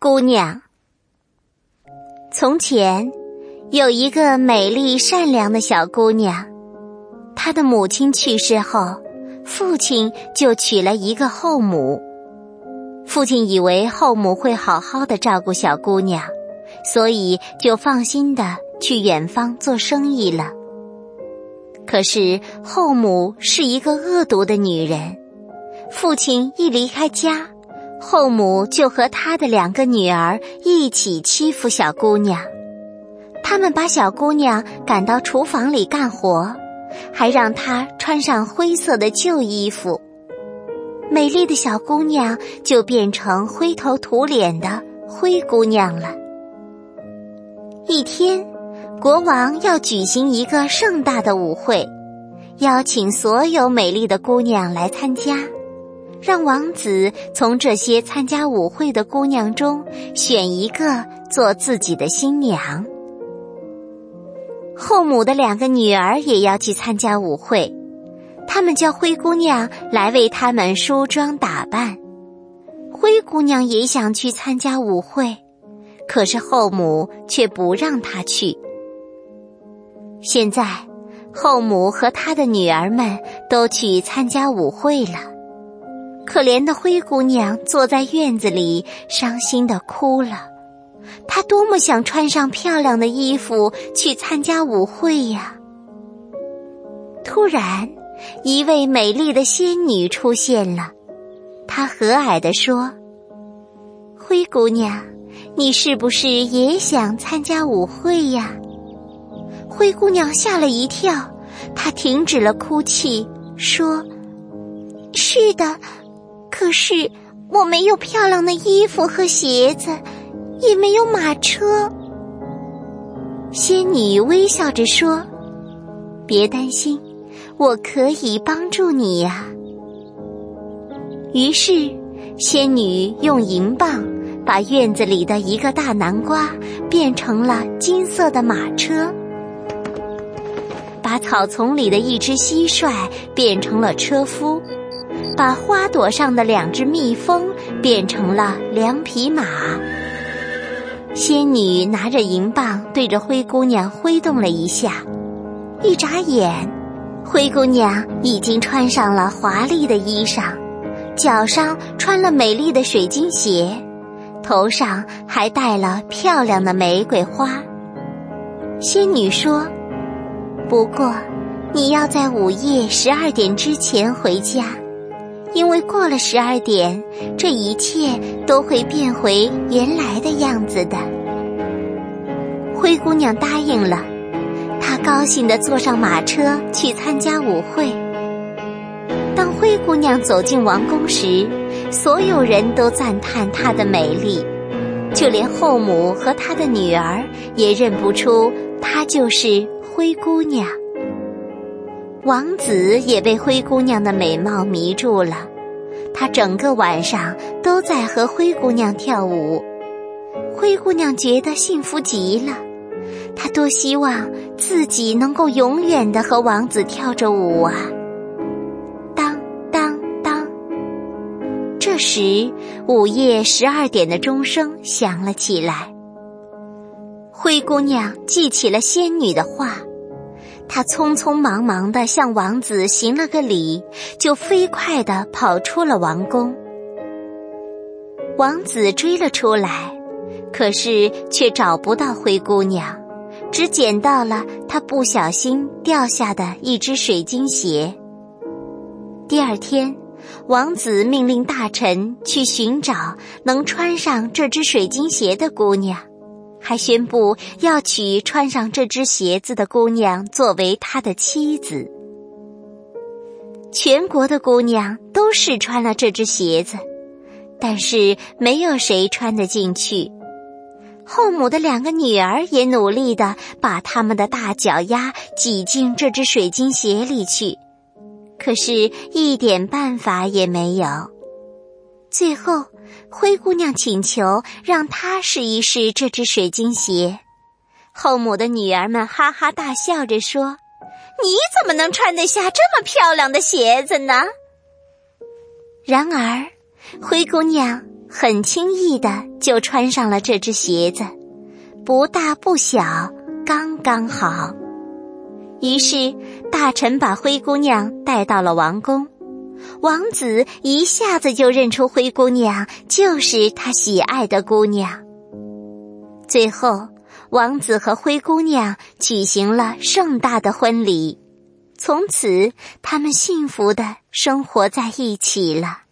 姑娘。从前有一个美丽善良的小姑娘，她的母亲去世后，父亲就娶了一个后母。父亲以为后母会好好的照顾小姑娘，所以就放心的去远方做生意了。可是后母是一个恶毒的女人，父亲一离开家，后母就和她的2个女儿一起欺负小姑娘。他们把小姑娘赶到厨房里干活，还让她穿上灰色的旧衣服。美丽的小姑娘就变成灰头土脸的灰姑娘了。一天，国王要举行一个盛大的舞会，邀请所有美丽的姑娘来参加，让王子从这些参加舞会的姑娘中选一个做自己的新娘。后母的2个女儿也要去参加舞会，他们叫灰姑娘来为他们梳妆打扮。灰姑娘也想去参加舞会，可是后母却不让她去。现在后母和她的女儿们都去参加舞会了，可怜的灰姑娘坐在院子里伤心地哭了。她多么想穿上漂亮的衣服去参加舞会呀！突然，一位美丽的仙女出现了，她和蔼地说：“灰姑娘，你是不是也想参加舞会呀？”灰姑娘吓了一跳，她停止了哭泣，说：“是的，可是我没有漂亮的衣服和鞋子，也没有马车。”仙女微笑着说：“别担心，我可以帮助你呀。”于是仙女用银棒把院子里的一个大南瓜变成了金色的马车，把草丛里的一只蟋蟀变成了车夫，把花朵上的2只蜜蜂变成了2匹马。仙女拿着银棒对着灰姑娘挥动了一下，一眨眼，灰姑娘已经穿上了华丽的衣裳，脚上穿了美丽的水晶鞋，头上还戴了漂亮的玫瑰花。仙女说：“不过你要在午夜12点之前回家，因为过了12点，这一切都会变回原来的样子的。”灰姑娘答应了，她高兴地坐上马车去参加舞会。当灰姑娘走进王宫时，所有人都赞叹她的美丽，就连后母和她的女儿也认不出她就是灰姑娘。王子也被灰姑娘的美貌迷住了，他整个晚上都在和灰姑娘跳舞。灰姑娘觉得幸福极了，她多希望自己能够永远地和王子跳着舞啊！当当当，这时午夜12点的钟声响了起来。灰姑娘记起了仙女的话，她匆匆忙忙地向王子行了个礼，就飞快地跑出了王宫。王子追了出来，可是却找不到灰姑娘，只捡到了她不小心掉下的一只水晶鞋。第2天，王子命令大臣去寻找能穿上这只水晶鞋的姑娘，还宣布要娶穿上这只鞋子的姑娘作为他的妻子。全国的姑娘都试穿了这只鞋子，但是没有谁穿得进去。后母的2个女儿也努力地把她们的大脚丫挤进这只水晶鞋里去，可是一点办法也没有。最后，灰姑娘请求让她试一试这只水晶鞋。后母的女儿们哈哈大笑着说：“你怎么能穿得下这么漂亮的鞋子呢？”然而，灰姑娘很轻易的就穿上了这只鞋子，不大不小，刚刚好。于是大臣把灰姑娘带到了王宫，王子一下子就认出灰姑娘就是他喜爱的姑娘。最后王子和灰姑娘举行了盛大的婚礼，从此他们幸福地生活在一起了。